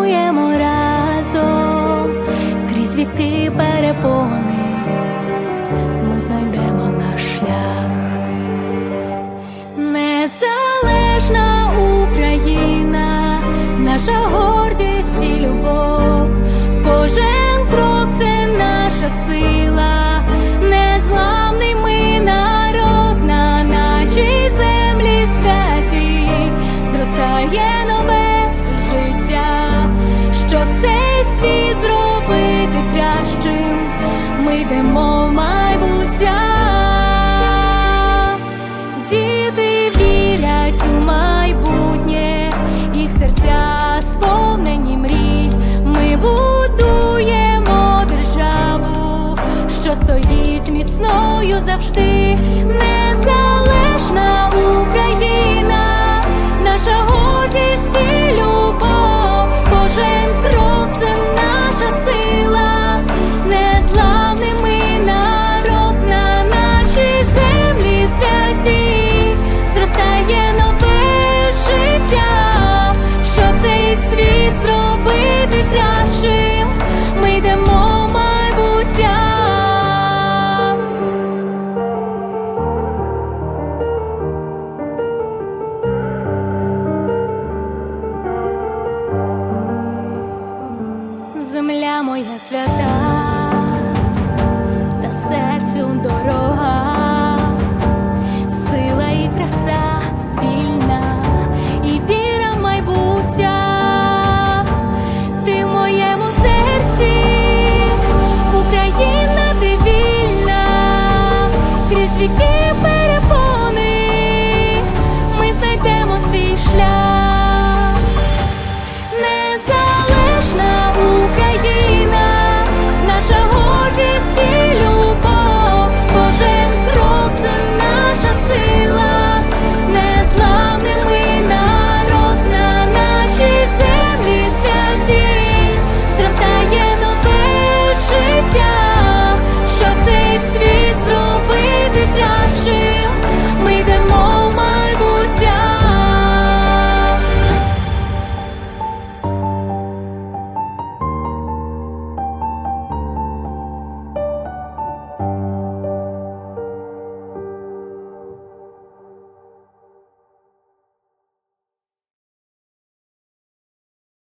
крокуємо разом крізь віки перепони, ми знайдемо наш шлях. Незалежна Україна, наша гордість і любов, кожен крок – це наша сила, незламний ми народ, на нашій землі святі зростає нове життя, щоб цей світ зробити кращим, ми йдемо в майбуття. Діти вірять у майбутнє, їх серця сповнені мрій, ми будуємо державу, що стоїть міцною завжди. Незалежна Україна, наша гордість і любов, кожен крок – це наша сила, незламний ми народ, на нашій землі святі зростає нове життя, щоб цей світ зробити кращим, ми йдемо в майбуття. Земля моя свята, та серцю дорога.